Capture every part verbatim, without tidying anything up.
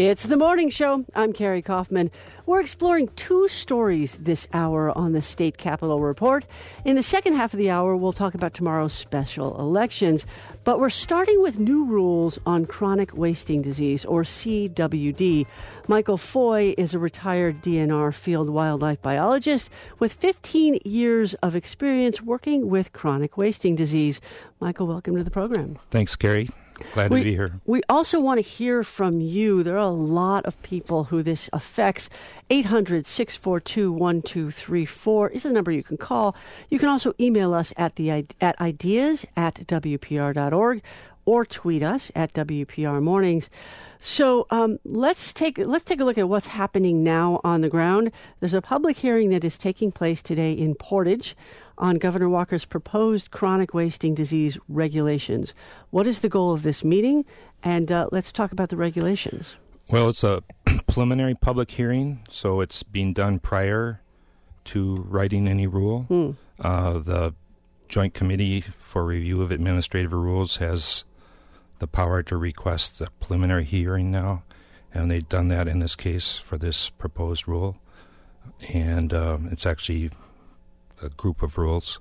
It's the morning show. I'm Carrie Kaufman. We're exploring two stories this hour on the State Capitol Report. In the second half of the hour, we'll talk about tomorrow's special elections. But we're starting with new rules on chronic wasting disease, or C W D. Michael Foy is a retired D N R field wildlife biologist with fifteen years of experience working with chronic wasting disease. Michael, welcome to the program. Thanks, Carrie. Glad we, to be here. We also want to hear from you. There are a lot of people who this affects. eight hundred, six four two, one two three four is the number you can call. You can also email us at the at ideas at w p r dot org or tweet us at W P R Mornings. So um, let's take let's take a look at what's happening now on the ground. There's a public hearing that is taking place today in Portage on Governor Walker's proposed chronic wasting disease regulations. What is the goal of this meeting? And uh, let's talk about the regulations. Well, it's a preliminary public hearing, so it's being done prior to writing any rule. Hmm. Uh, the Joint Committee for Review of Administrative Rules has the power to request a preliminary hearing now, and they've done that in this case for this proposed rule. And um, it's actually a group of rules,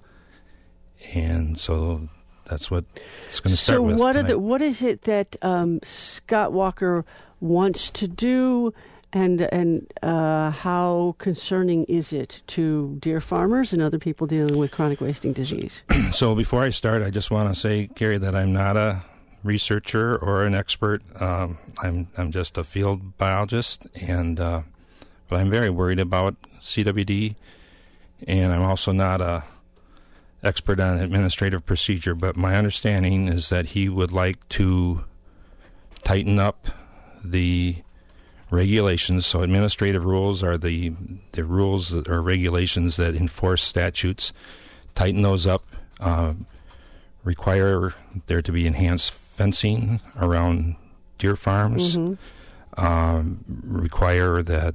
and so that's what it's going to start so with. So, what tonight. are the, what is it that um, Scott Walker wants to do, and and uh, how concerning is it to deer farmers and other people dealing with chronic wasting disease? So, before I start, I just want to say, Carrie, that I'm not a researcher or an expert. Um, I'm I'm just a field biologist, and uh, but I'm very worried about C W D. And I'm also not a expert on administrative procedure, but my understanding is that he would like to tighten up the regulations. So administrative rules are the the rules that, or regulations that enforce statutes. Tighten those up, uh, require there to be enhanced fencing around deer farms, mm-hmm. um, require that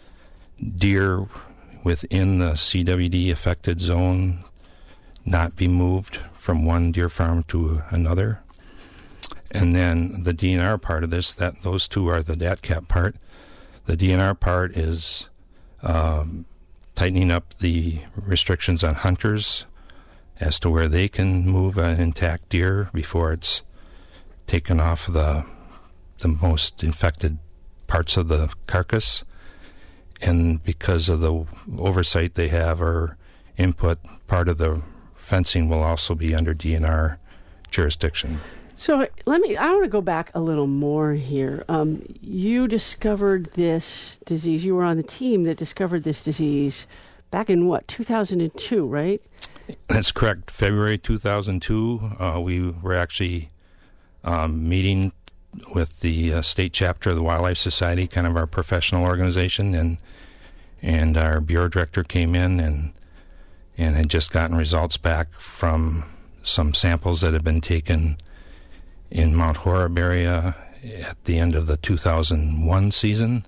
deer within the C W D affected zone not be moved from one deer farm to another. And then the D N R part of this, that those two are the D A T C A P part. The D N R part is um, tightening up the restrictions on hunters as to where they can move an intact deer before it's taken off the the most infected parts of the carcass. And because of the oversight they have or input, part of the fencing will also be under D N R jurisdiction. So let me, I want to go back a little more here. Um, you discovered this disease. You were on the team that discovered this disease back in what, two thousand two, right? That's correct. February two thousand two, uh, we were actually um, meeting with the uh, state chapter of the Wildlife Society, kind of our professional organization, and and our bureau director came in and and had just gotten results back from some samples that had been taken in Mount Horeb area at the end of the two thousand one season.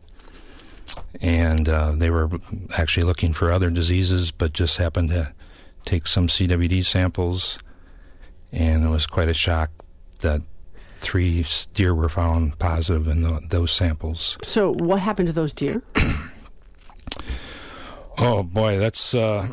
And uh, they were actually looking for other diseases, but just happened to take some C W D samples, and it was quite a shock that three deer were found positive in the, those samples. So what happened to those deer? Oh, boy, that's uh,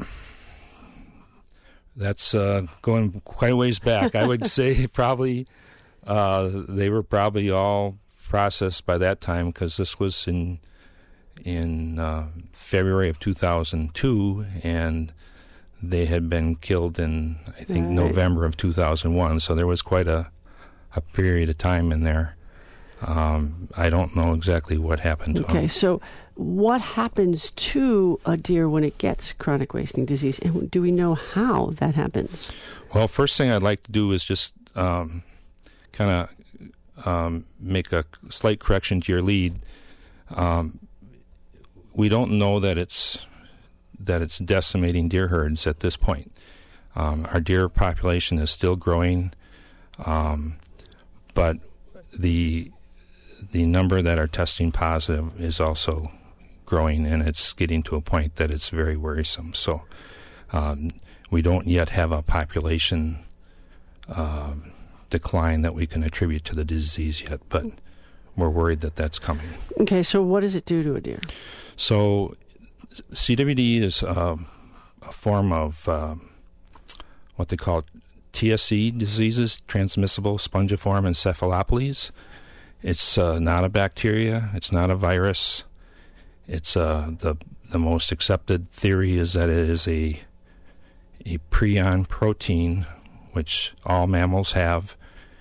that's uh, going quite a ways back. I would say probably uh, they were probably all processed by that time, because this was in in uh, February of two thousand two, and they had been killed in, I think, right. November of two thousand one. So there was quite a a period of time in there. Um, I don't know exactly what happened to okay, them. Okay, so what happens to a deer when it gets chronic wasting disease, and do we know how that happens? Well, first thing I'd like to do is just um, kind of um, make a slight correction to your lead. Um, we don't know that it's that it's decimating deer herds at this point. Um, our deer population is still growing. Um, But the the number that are testing positive is also growing, and it's getting to a point that it's very worrisome. So um, we don't yet have a population uh, decline that we can attribute to the disease yet, but we're worried that that's coming. Okay, so what does it do to a deer? So C W D is uh, a form of uh, what they call T S C diseases, transmissible spongiform encephalopathies. It's uh, not a bacteria. It's not a virus. It's uh, the the most accepted theory is that it is a a prion protein, which all mammals have,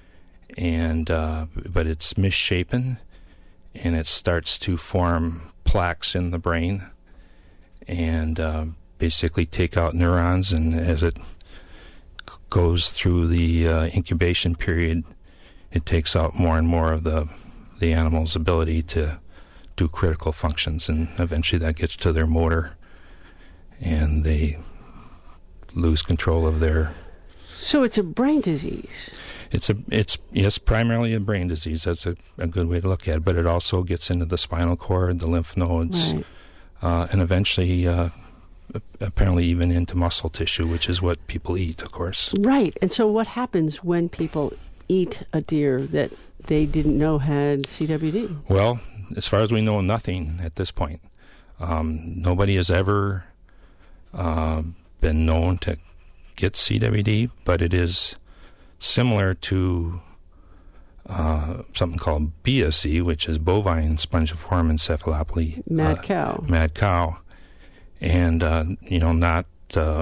and uh, but it's misshapen, and it starts to form plaques in the brain, and uh, basically take out neurons. And as it c- goes through the uh, incubation period, it takes out more and more of the the animal's ability to do critical functions, and eventually that gets to their motor, and they lose control of their. So it's a brain disease. It's a it's yes primarily a brain disease. That's a, a good way to look at it. But it also gets into the spinal cord, the lymph nodes, Right. uh, and eventually, uh, apparently, even into muscle tissue, which is what people eat, of course. Right. And so what happens when people eat a deer that they didn't know had C W D? Well, as far as we know, nothing at this point. Um, nobody has ever uh, been known to get C W D, but it is similar to uh, something called B S E, which is bovine spongiform encephalopathy. Mad uh, cow. Mad cow. And, uh, you know, not uh,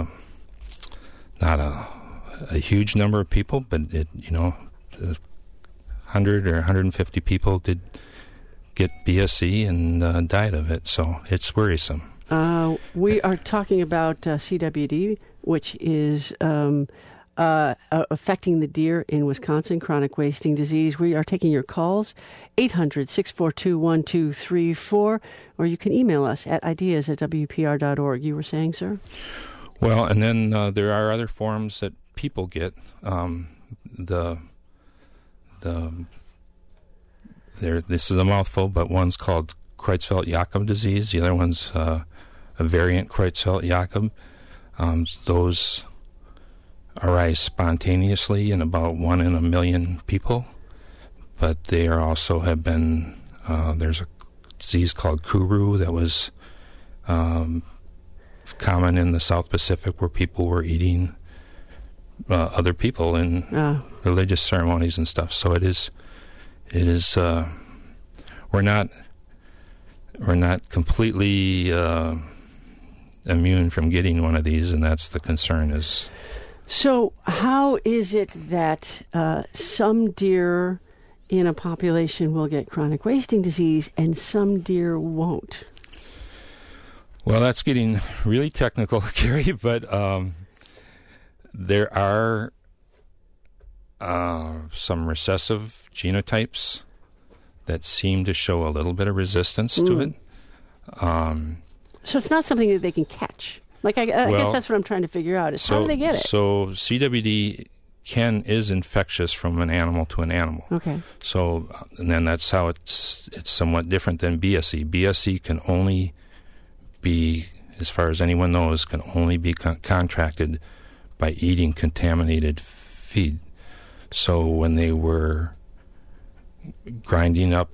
not a, a huge number of people, but, it, you know, one hundred or one hundred fifty people did get B S E and uh, died of it, so it's worrisome. Uh, we are talking about uh, C W D, which is um, uh, uh, affecting the deer in Wisconsin, chronic wasting disease. We are taking your calls, eight hundred, six four two, one two three four, or you can email us at ideas at w p r dot org. You were saying, sir? Well, and then uh, there are other forms that people get. Um, the the there. This is a mouthful, but one's called Creutzfeldt-Jakob disease. The other one's uh, a variant Creutzfeldt-Jakob. Um, those arise spontaneously in about one in a million people, but they are also have been. Uh, there's a disease called Kuru that was um, common in the South Pacific, where people were eating uh, other people in Uh, religious ceremonies and stuff. So it is, it is. Uh, we're not, we're not completely uh, immune from getting one of these, and that's the concern. Is so how is it that uh, some deer in a population will get chronic wasting disease and some deer won't? well, that's getting really technical, Carrie, but um, there are uh, some recessive genotypes that seem to show a little bit of resistance to Mm. it. Um, So it's not something that they can catch. Like, I, I Well, guess that's what I'm trying to figure out, is so, how do they get it? So C W D can is infectious from an animal to an animal. Okay. So, uh, and then that's how it's it's somewhat different than B S E. B S E can only be, as far as anyone knows, can only be con- contracted by eating contaminated feed. So when they were grinding up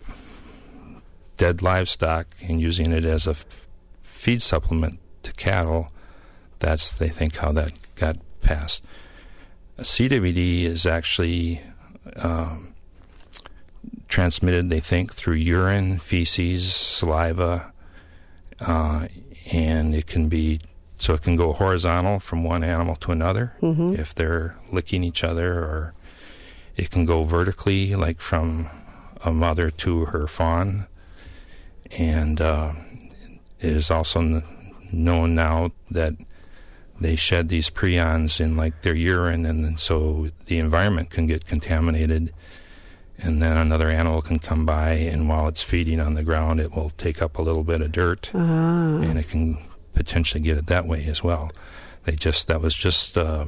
dead livestock and using it as a f- feed supplement to cattle, that's, they think, how that got passed. C W D is actually um, transmitted, they think, through urine, feces, saliva, uh, and it can be, so it can go horizontal from one animal to another Mm-hmm. if they're licking each other, or it can go vertically, like from a mother to her fawn. And uh, it is also n- known now that they shed these prions in like their urine, and then so the environment can get contaminated, and then another animal can come by, and while it's feeding on the ground, it will take up a little bit of dirt, Ah. and it can potentially get it that way as well. They just that was just uh,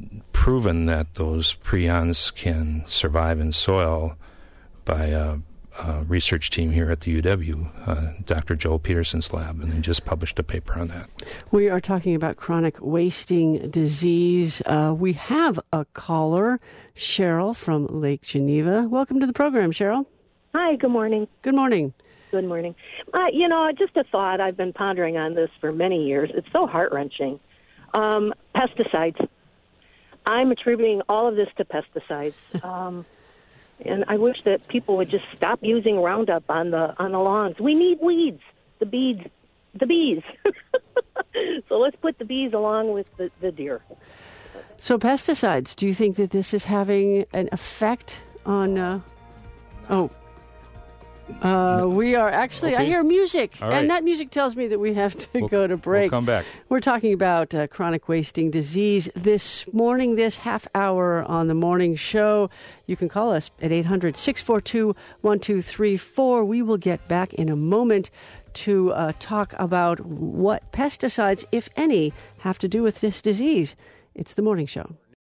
proven that those prions can survive in soil by a, uh, research team here at the U W, uh, Doctor Joel Peterson's lab, and they just published a paper on that. We are talking about chronic wasting disease. Uh, we have a caller, Cheryl from Lake Geneva. Welcome to the program, Cheryl. Hi, good morning. Good morning. Good morning. Uh, you know, just a thought. I've been pondering on this for many years. It's so heart-wrenching. Um, pesticides. I'm attributing all of this to pesticides. Um, and I wish that people would just stop using Roundup on the on the lawns. We need weeds, the bees, the bees. So let's put the bees along with the, the deer. So pesticides, do you think that this is having an effect on... Uh, oh, Uh, we are actually, okay. I hear music, All right. and that music tells me that we have to we'll, go to break. We'll come back. We're talking about uh, chronic wasting disease this morning, this half hour on the morning show. You can call us at eight hundred, six four two, one two three four. We will get back in a moment to uh, talk about what pesticides, if any, have to do with this disease. It's the morning show.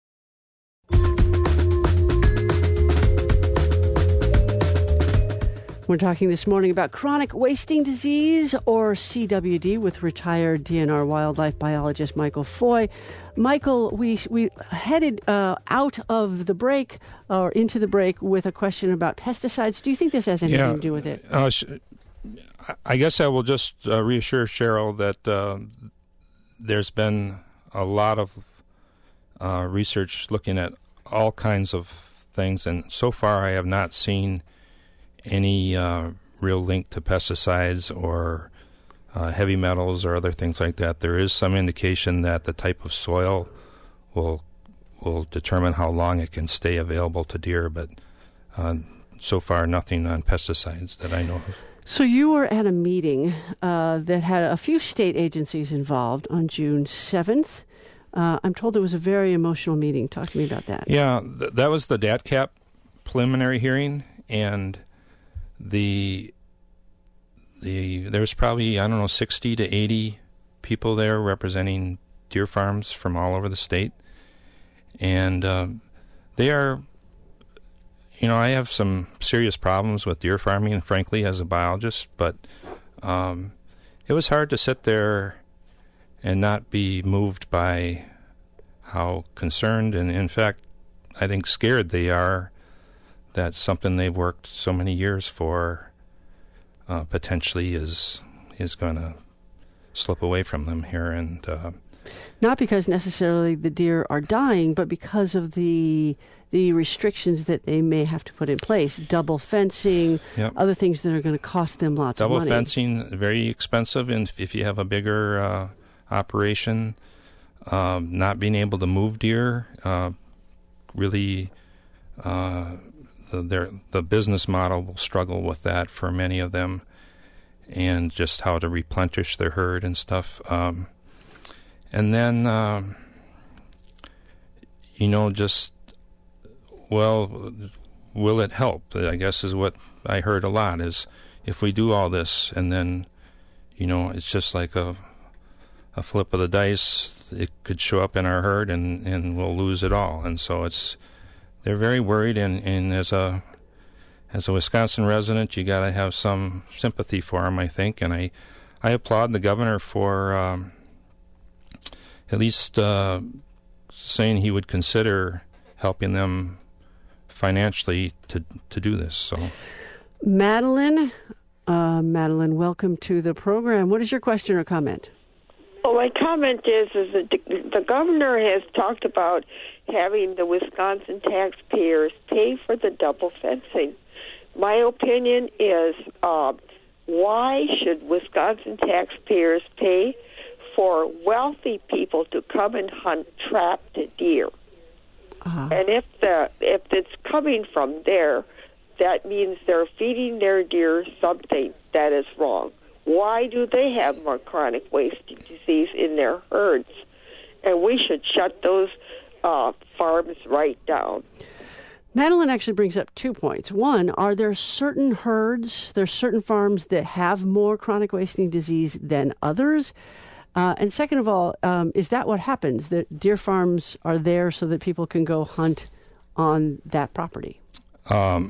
We're talking this morning about chronic wasting disease, or C W D, with retired D N R wildlife biologist Michael Foy. Michael, we we headed uh, out of the break or into the break with a question about pesticides. Do you think this has anything yeah, to do with it? Uh, I guess I will just uh, reassure Cheryl that uh, there's been a lot of uh, research looking at all kinds of things, and so far I have not seen any uh, real link to pesticides or uh, heavy metals or other things like that. There is some indication that the type of soil will will determine how long it can stay available to deer, but uh, so far nothing on pesticides that I know of. So you were at a meeting uh, that had a few state agencies involved on June seventh. Uh, I'm told it was a very emotional meeting. Talk to me about that. Yeah, th- that was the D A T C A P preliminary hearing, and The the there's probably, I don't know, sixty to eighty people there representing deer farms from all over the state. And uh, they are, you know, I have some serious problems with deer farming, frankly, as a biologist, but um, it was hard to sit there and not be moved by how concerned and, in fact, I think scared they are that something they've worked so many years for uh, potentially is is going to slip away from them here. And uh, not because necessarily the deer are dying, but because of the the restrictions that they may have to put in place, double fencing, yep. other things that are going to cost them lots double of money. Double fencing, very expensive, and if you have a bigger uh, operation, um, not being able to move deer, uh, really... Uh, The, their, the business model will struggle with that for many of them, and just how to replenish their herd and stuff. Um, and then, um, you know, just, well, will it help? I guess is what I heard a lot, is if we do all this and then, you know, it's just like a, a flip of the dice, it could show up in our herd and, and we'll lose it all. And so it's... They're very worried, and, and as a as a Wisconsin resident, you got to have some sympathy for them, I think. And I, I applaud the governor for um, at least uh, saying he would consider helping them financially to to do this. So, Madeline, uh, Madeline, welcome to the program. What is your question or comment? Well, my comment is, is that the, the governor has talked about having the Wisconsin taxpayers pay for the double fencing. My opinion is, uh, why should Wisconsin taxpayers pay for wealthy people to come and hunt trapped deer? Uh-huh. And if the if it's coming from there, that means they're feeding their deer something that is wrong. Why do they have more chronic wasting disease in their herds? And we should shut those uh, farms right down. Madeline actually brings up two points. One, are there certain herds, there are certain farms that have more chronic wasting disease than others? Uh, and second of all, um, is that what happens? That deer farms are there so that people can go hunt on that property? Um,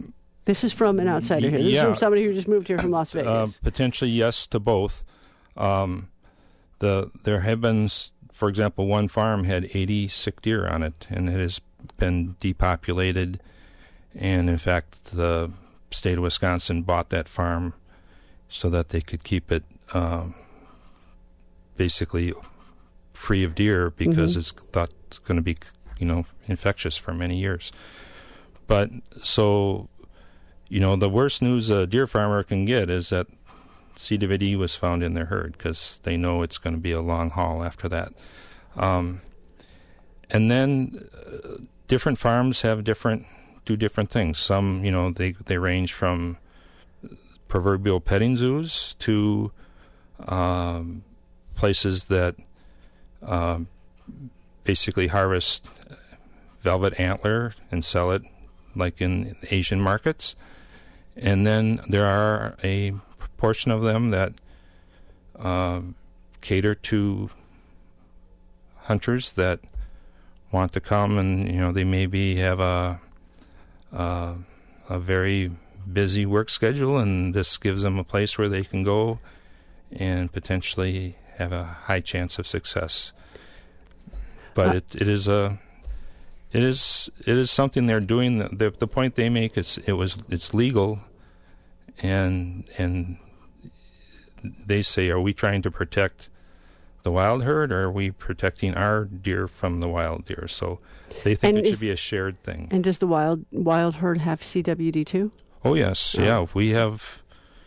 This is from an outsider here. This yeah. is from somebody who just moved here from Las Vegas. Uh, potentially yes to both. Um, the there have been, for example, one farm had eighty sick deer on it, and it has been depopulated. And in fact, the state of Wisconsin bought that farm so that they could keep it um, basically free of deer because mm-hmm. it's thought it's going to be, you know, infectious for many years. But so, you know, the worst news a deer farmer can get is that C W D was found in their herd because they know it's going to be a long haul after that. Um, and then uh, different farms have different do different things. Some, you know, they they range from proverbial petting zoos to um, places that uh, basically harvest velvet antler and sell it like in Asian markets. And then there are a portion of them that uh, cater to hunters that want to come, and you know they maybe have a uh, a very busy work schedule, and this gives them a place where they can go and potentially have a high chance of success. But uh, it, it is a it is it is something they're doing. The, the point they make is it was it's legal, and and they say, are we trying to protect the wild herd, or are we protecting our deer from the wild deer? So they think and it should be a shared thing. And does the wild wild herd have C W D too? Oh yes, oh. yeah. We have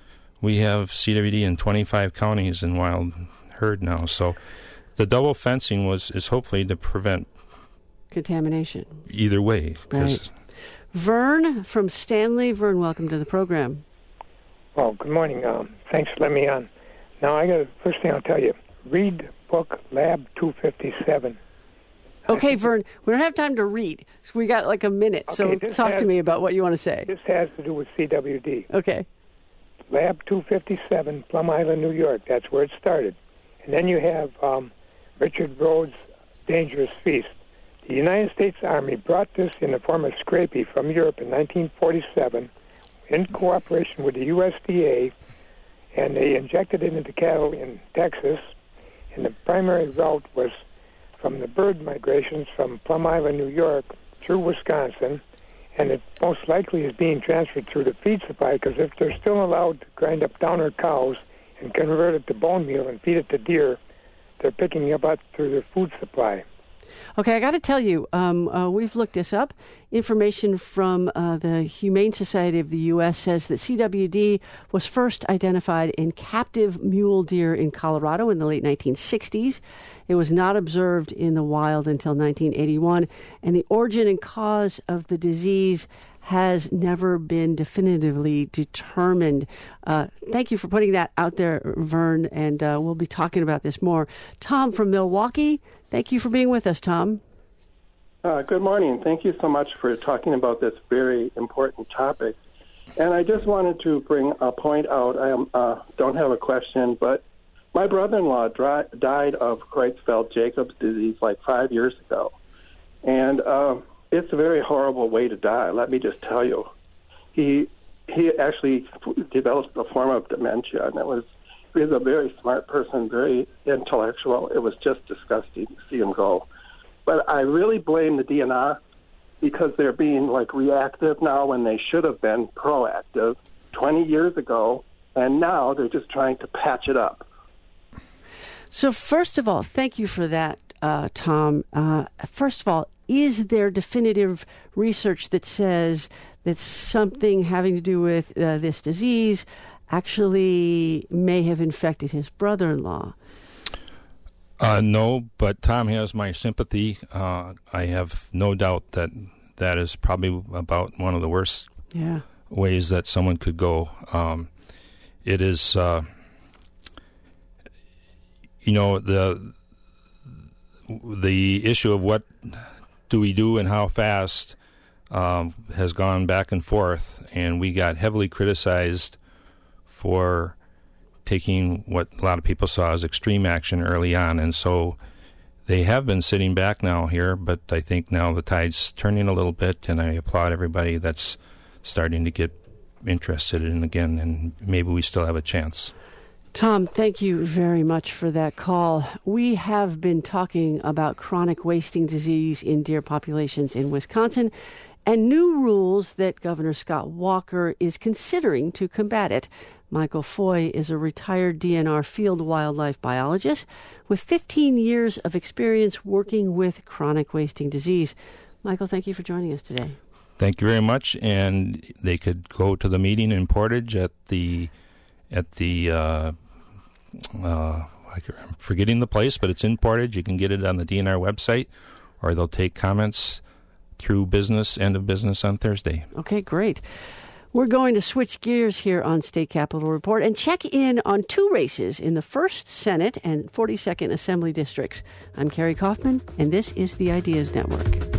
we have C W D in twenty-five counties in wild herd now. So the double fencing was is hopefully to prevent contamination. Either way. Right. Vern from Stanley. Vern, welcome to the program. Well, good morning. Um, thanks for letting me on. Now, I got first thing I'll tell you. Read book Lab two fifty-seven. Okay, Vern, we don't have time to read. So we got like a minute, okay, so talk has, to me about what you want to say. This has to do with C W D. Okay. Lab two fifty-seven, Plum Island, New York. That's where it started. And then you have um, Richard Rhodes' Dangerous Feast. The United States Army brought this in the form of scrapie from Europe in nineteen forty-seven in cooperation with the U S D A, and they injected it into cattle in Texas. And the primary route was from the bird migrations from Plum Island, New York, through Wisconsin, and it most likely is being transferred through the feed supply, because if they're still allowed to grind up downer cows and convert it to bone meal and feed it to deer, they're picking it up through their food supply. Okay, I got to tell you, um, uh, we've looked this up. Information from uh, the Humane Society of the U S says that C W D was first identified in captive mule deer in Colorado in the late nineteen sixties. It was not observed in the wild until nineteen eighty-one, and the origin and cause of the disease has never been definitively determined. Uh, thank you for putting that out there, Vern, and uh, we'll be talking about this more. Tom from Milwaukee, thank you for being with us, Tom. Uh, good morning. Thank you so much for talking about this very important topic. And I just wanted to bring a point out. I am, uh, don't have a question, but my brother-in-law dry, died of Creutzfeldt-Jacobs disease like five years ago. And uh, it's a very horrible way to die, let me just tell you. He he actually developed a form of dementia, and it was he was a very smart person, very intellectual. It was just disgusting to see him go. But I really blame the D N R because they're being like reactive now when they should have been proactive twenty years ago, and now they're just trying to patch it up. So first of all, thank you for that, uh, Tom. Uh, first of all, is there definitive research that says that something having to do with uh, this disease actually may have infected his brother-in-law? Uh, no, but Tom has my sympathy. Uh, I have no doubt that that is probably about one of the worst yeah. ways that someone could go. Um, it is, uh, you know, the the issue of what do we do and how fast um, has gone back and forth, and we got heavily criticized for taking what a lot of people saw as extreme action early on. And so they have been sitting back now here, but I think now the tide's turning a little bit, and I applaud everybody that's starting to get interested in again, and maybe we still have a chance. Tom, thank you very much for that call. We have been talking about chronic wasting disease in deer populations in Wisconsin and new rules that Governor Scott Walker is considering to combat it. Michael Foy is a retired D N R field wildlife biologist with fifteen years of experience working with chronic wasting disease. Michael, thank you for joining us today. Thank you very much. And they could go to the meeting in Portage at the at the uh, uh, I'm forgetting the place, but it's in Portage. You can get it on the D N R website, or they'll take comments through business, end of business on Thursday. Okay, great. We're going to switch gears here on State Capitol Report and check in on two races in the first Senate and forty-second Assembly districts. I'm Carrie Kaufman, and this is the Ideas Network.